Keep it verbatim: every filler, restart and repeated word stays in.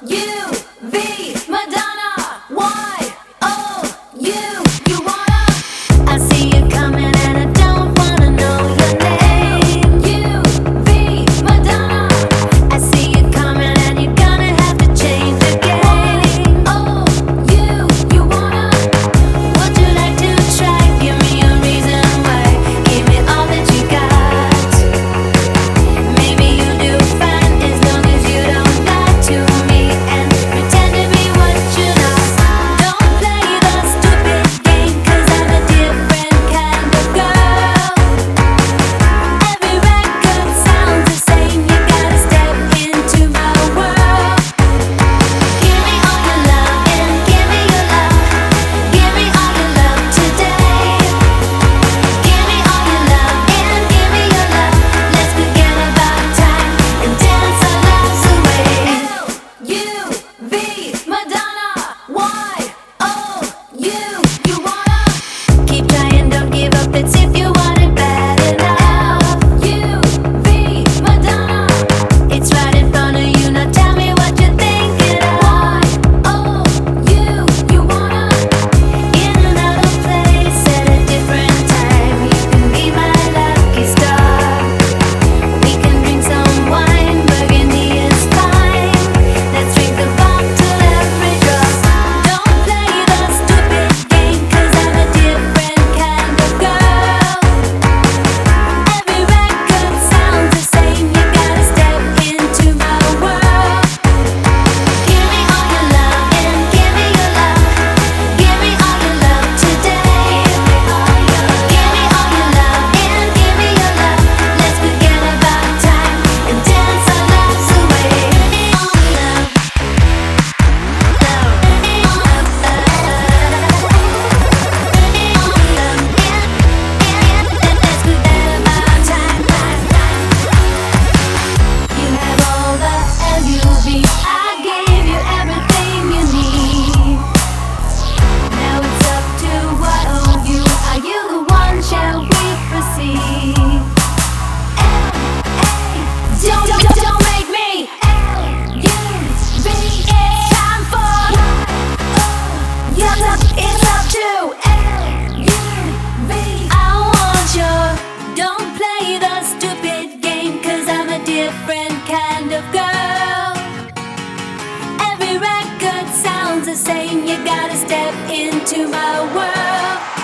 U V Madonna. Y O U. You wanna? I see you coming and I don't wanna know your name. U V Madonna. I see you coming and you're gonna have to change the game. Oh, you, you wanna? Would you like to try? Give me a reason why. Give me all that you got. Maybe you'll do fine as long as you don't lie to me and pretend to be what you're not. Don't play the stupid game, 'cause I'm a different kind of girl. Every record sounds the same. You gotta step into my world. Give me all your love and give me your love. Give me all your love today. Give me all your love and give me your love. Let's forget about time and dance our lives away. L U V Madonna. Y O U. You wanna? Keep trying, don't give up. It's if you want it bad enough. U V Madonna. It's right in front of you. Now tell me what you're thinking of. Y O U. You wanna? In another place at a different time. You can be my lucky star. We can drink some wine. Burgundy is fine. Let's drink the bottle every drop. Don't play the stupid game, 'cause I'm a different kind of girl. Every record sounds the same. You gotta step into my world. Give me all your love and give me your love. Give me all your love today. Give me all your love and give me your love. Let's forget about time and dance our lives away. All love, love, love, let's forget about time. You have all the L U V. I gave you everything you need. Now it's up to Y O U. Are you the one? Shall we proceed? L A. Don't, don't, don't make me. L U V. It's time for Y O U. It's up to L U V. I want your. Don't play the stupid game, 'cause I'm a different kind of girl. Every record sounds the same. You gotta step into my world.